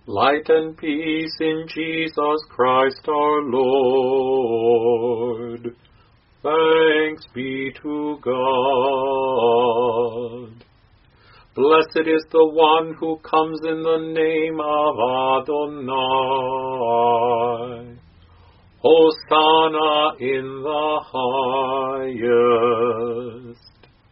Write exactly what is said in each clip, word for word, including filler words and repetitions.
Light and peace in Jesus Christ our Lord. Thanks be to God. Blessed is the one who comes in the name of Adonai. Hosanna in the highest.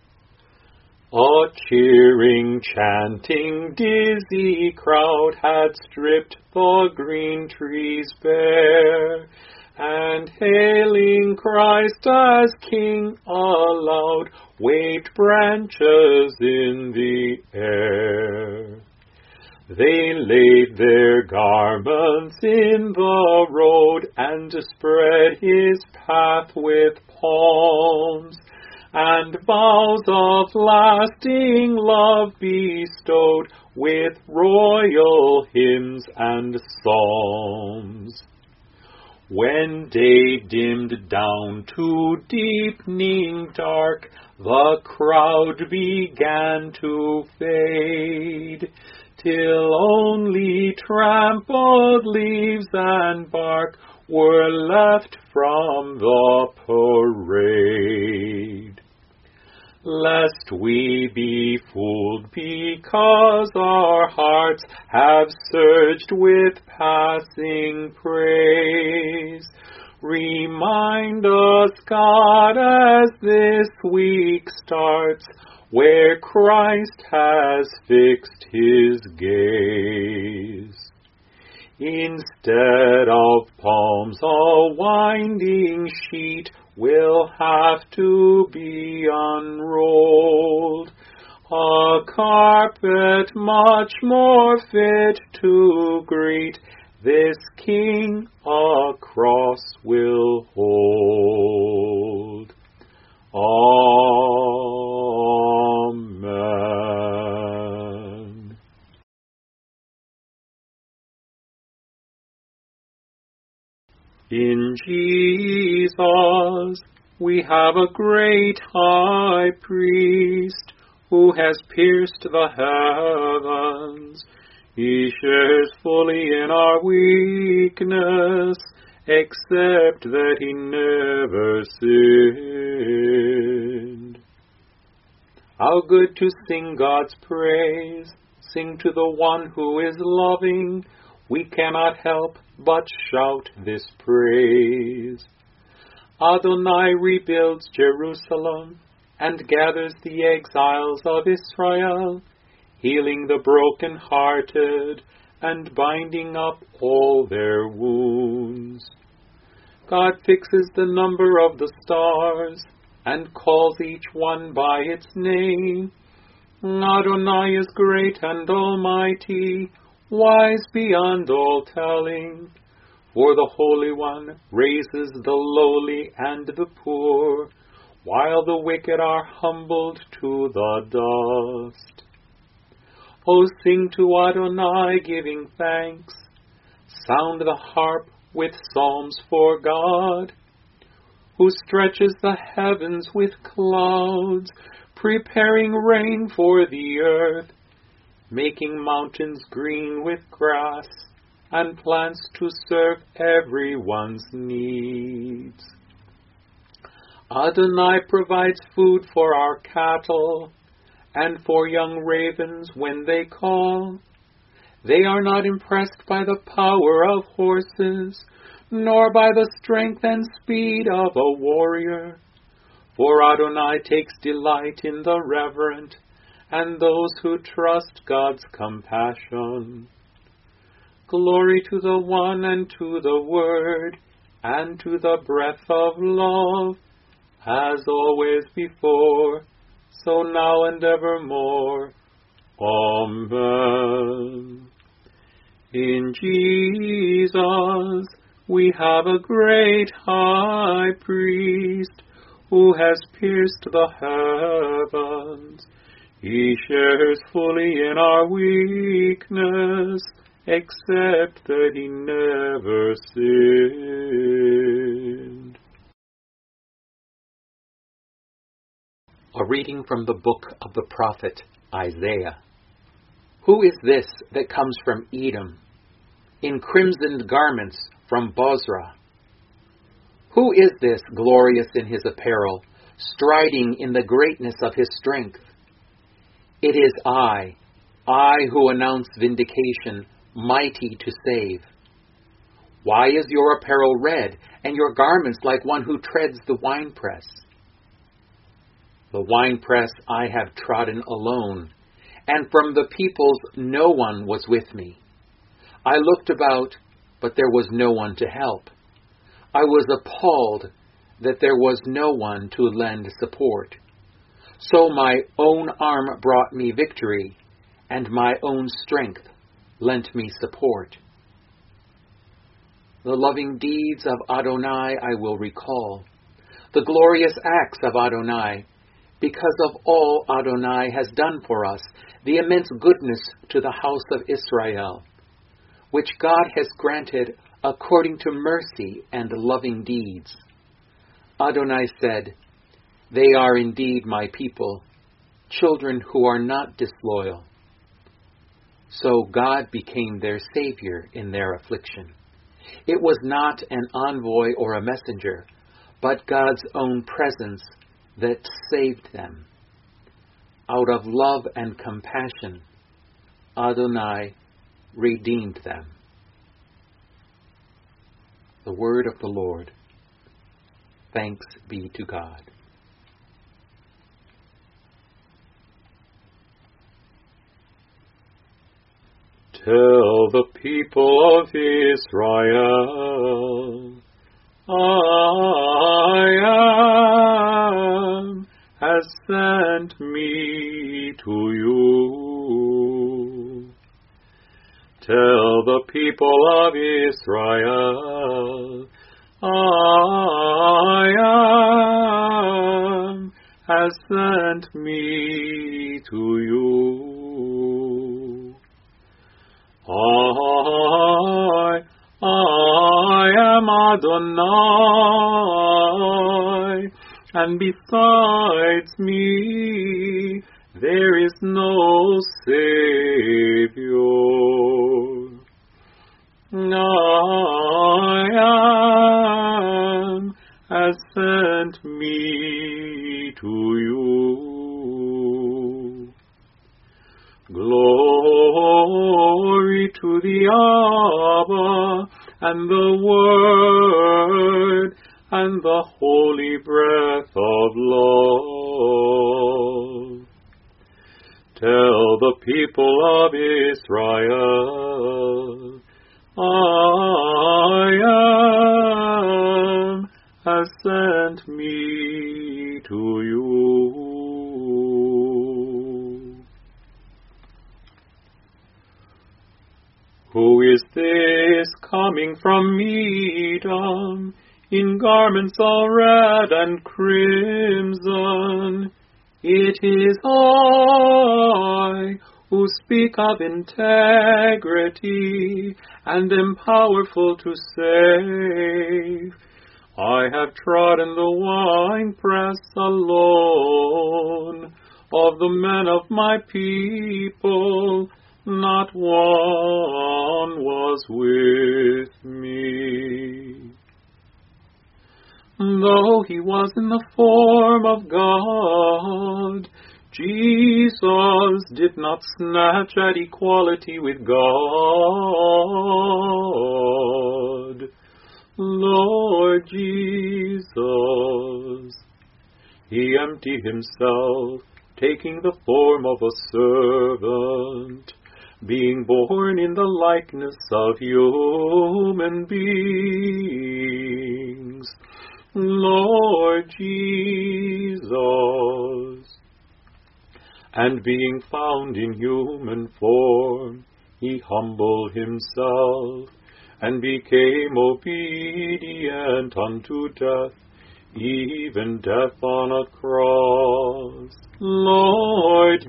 A cheering, chanting, dizzy crowd had stripped the green trees bare, and hailing Christ as King aloud, waved branches in the air. They laid their garments in the road and spread his path with palms, and vows of lasting love bestowed with royal hymns and psalms. When day dimmed down to deepening dark, the crowd began to fade, till only trampled leaves and bark were left from the parade. Lest we be fooled because our hearts have surged with passing praise, remind us, God, as this week starts, where Christ has fixed his gaze. Instead of palms, a winding sheet will have to be unrolled, a carpet much more fit to greet this King a cross will hold. Amen. In Jesus we have a great high priest who has pierced the heavens. He shares fully in our weakness, except that he never sinned. How good to sing God's praise, sing to the one who is loving. We cannot help but shout this praise. Adonai rebuilds Jerusalem and gathers the exiles of Israel, healing the broken-hearted and binding up all their wounds. God fixes the number of the stars and calls each one by its name. Adonai is great and almighty, wise beyond all telling. For the Holy One raises the lowly and the poor, while the wicked are humbled to the dust. O sing to Adonai, giving thanks. Sound the harp with psalms for God, who stretches the heavens with clouds, preparing rain for the earth, making mountains green with grass, and plants to serve everyone's needs. Adonai provides food for our cattle, and for young ravens when they call. They are not impressed by the power of horses, nor by the strength and speed of a warrior. For Adonai takes delight in the reverent, and those who trust God's compassion. Glory to the One, and to the Word, and to the breath of love, as always before, so now and evermore. Amen. In Jesus we have a great high priest, who has pierced the heavens. He shares fully in our weakness, except that he never sinned. A reading from the book of the prophet Isaiah. Who is this that comes from Edom, in crimsoned garments from Bozrah. Who is this glorious in his apparel, striding in the greatness of his strength? It is I, I who announce vindication, mighty to save. Why is your apparel red, and your garments like one who treads the winepress? The winepress I have trodden alone, and from the peoples no one was with me. I looked about, but there was no one to help. I was appalled that there was no one to lend support. So my own arm brought me victory, and my own strength lent me support. The loving deeds of Adonai I will recall, the glorious acts of Adonai, because of all Adonai has done for us, the immense goodness to the house of Israel, which God has granted according to mercy and loving deeds. Adonai said, "They are indeed my people, children who are not disloyal." So God became their Savior in their affliction. It was not an envoy or a messenger, but God's own presence that saved them. Out of love and compassion, Adonai redeemed them. The word of the Lord. Thanks be to God. Tell the people of Israel, I am has sent me to you. Tell the people of Israel, I am has sent me to you. I, I am Adonai, and besides me there is no Savior. I am has sent me to you. Glory to the Abba, and the Word, and the holy breath of love. Tell the people of Israel, I am has sent me to you. Who is this coming from Edom, in garments all red and crimson? It is I, who speak of integrity, and am powerful to save. I have trodden the winepress alone, of the men of my people, not one was with me. Though he was in the form of God, Jesus did not snatch at equality with God. Lord Jesus, he emptied himself, taking the form of a servant, being born in the likeness of human beings. Lord Jesus, and being found in human form, he humbled himself, and became obedient unto death, even death on a cross. Lord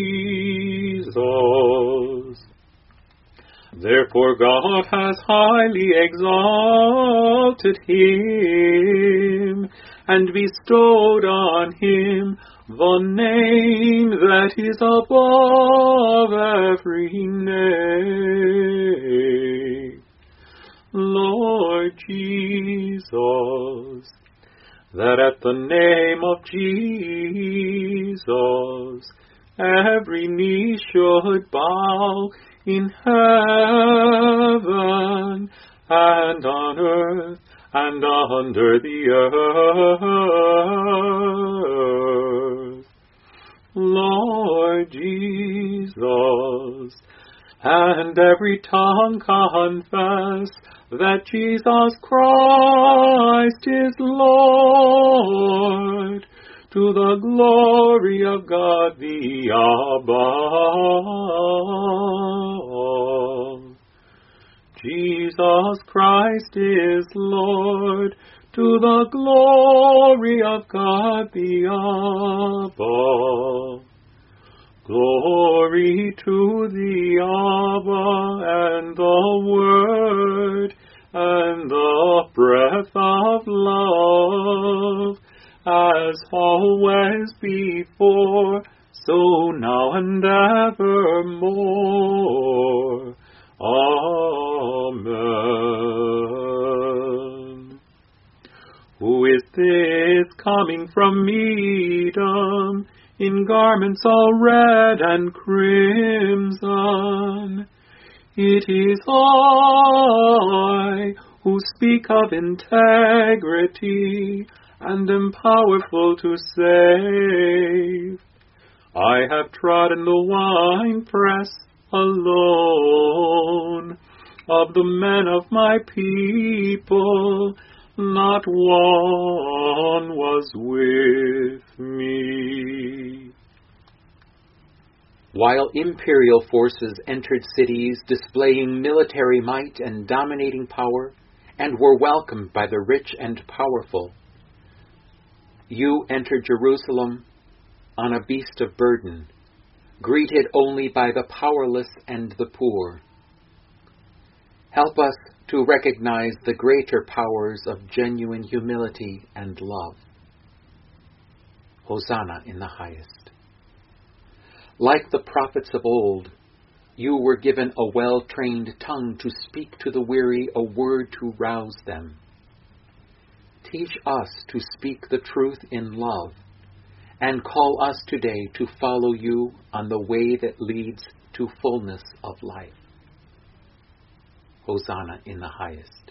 Jesus, therefore God has highly exalted him, and bestowed on him the name that is above every name, Lord Jesus, that at the name of Jesus every knee should bow in heaven and on earth and under the earth. Lord Jesus, and every tongue confess that Jesus Christ is Lord, to the glory of God the Abba. Jesus Christ is Lord, to the glory of God the Abba. Glory to the Abba and the Word and the breath of love, as always before, so now and evermore. Amen. Who is this coming from Edom, in garments all red and crimson? It is I, who speak of integrity, and am powerful to save. I have trodden the winepress alone. Of the men of my people, not one was with me. While imperial forces entered cities displaying military might and dominating power, and were welcomed by the rich and powerful, you entered Jerusalem on a beast of burden, greeted only by the powerless and the poor. Help us to recognize the greater powers of genuine humility and love. Hosanna in the highest. Like the prophets of old, you were given a well-trained tongue to speak to the weary a word to rouse them. Teach us to speak the truth in love, and call us today to follow you on the way that leads to fullness of life. Hosanna in the highest.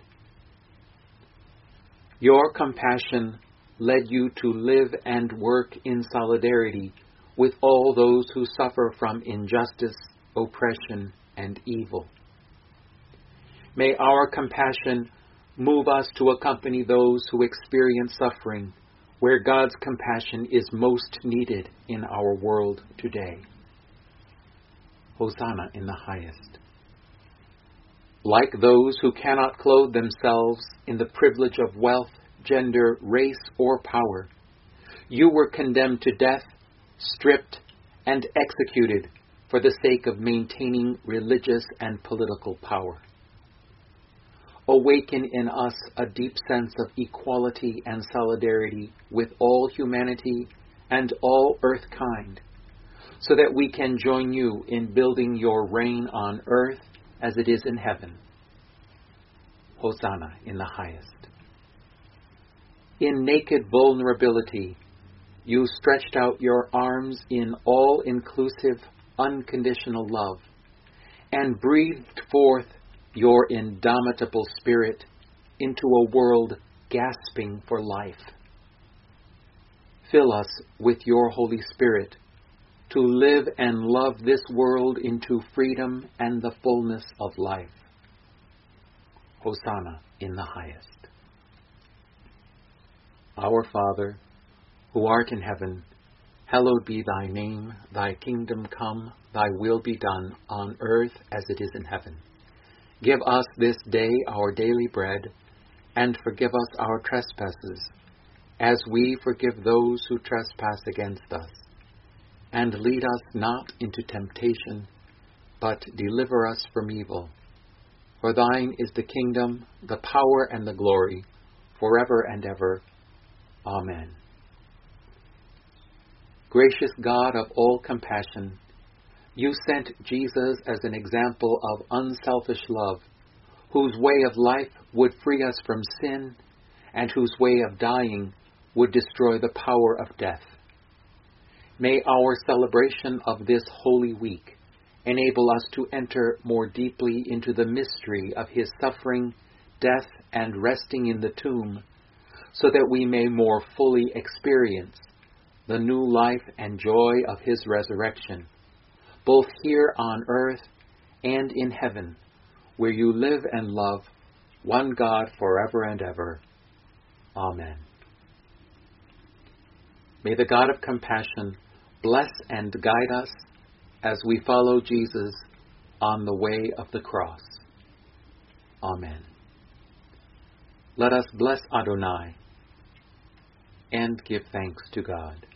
Your compassion led you to live and work in solidarity with all those who suffer from injustice, oppression, and evil. May our compassion move us to accompany those who experience suffering where God's compassion is most needed in our world today. Hosanna in the highest. Like those who cannot clothe themselves in the privilege of wealth, gender, race, or power, you were condemned to death, stripped, and executed for the sake of maintaining religious and political power. Awaken in us a deep sense of equality and solidarity with all humanity and all earthkind, so that we can join you in building your reign on earth as it is in heaven. Hosanna in the highest. In naked vulnerability, you stretched out your arms in all-inclusive, unconditional love, and breathed forth your indomitable spirit into a world gasping for life. Fill us with your Holy Spirit to live and love this world into freedom and the fullness of life. Hosanna in the highest. Our Father, who art in heaven, hallowed be thy name. Thy kingdom come, thy will be done, on earth as it is in heaven. Give us this day our daily bread, and forgive us our trespasses, as we forgive those who trespass against us. And lead us not into temptation, but deliver us from evil. For thine is the kingdom, the power, and the glory, forever and ever. Amen. Gracious God of all compassion, you sent Jesus as an example of unselfish love, whose way of life would free us from sin, and whose way of dying would destroy the power of death. May our celebration of this Holy Week enable us to enter more deeply into the mystery of his suffering, death, and resting in the tomb, so that we may more fully experience the new life and joy of his resurrection, both here on earth and in heaven, where you live and love one God forever and ever. Amen. May the God of compassion bless and guide us as we follow Jesus on the way of the cross. Amen. Let us bless Adonai and give thanks to God.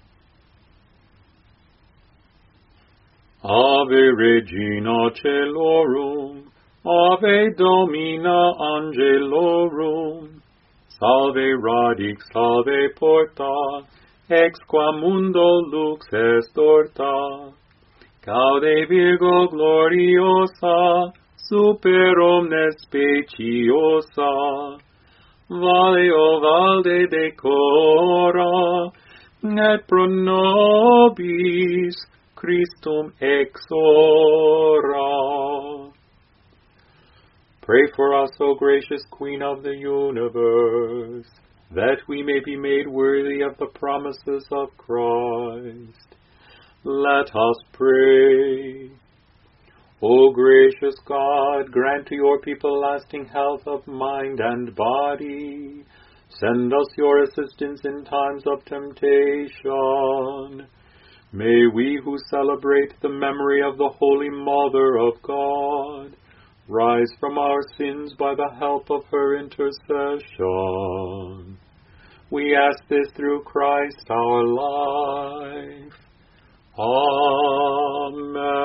Ave Regina Celorum, Ave Domina Angelorum, Salve Radix, Salve Porta, ex qua mundo lux est orta. Gaude Virgo gloriosa, super omnes speciosa. Vale o valde decora, et pro nobis Christum exora. Pray for us, O gracious Queen of the universe, that we may be made worthy of the promises of Christ. Let us pray. O gracious God, grant to your people lasting health of mind and body. Send us your assistance in times of temptation. May we who celebrate the memory of the Holy Mother of God rise from our sins by the help of her intercession. We ask this through Christ our life. Amen.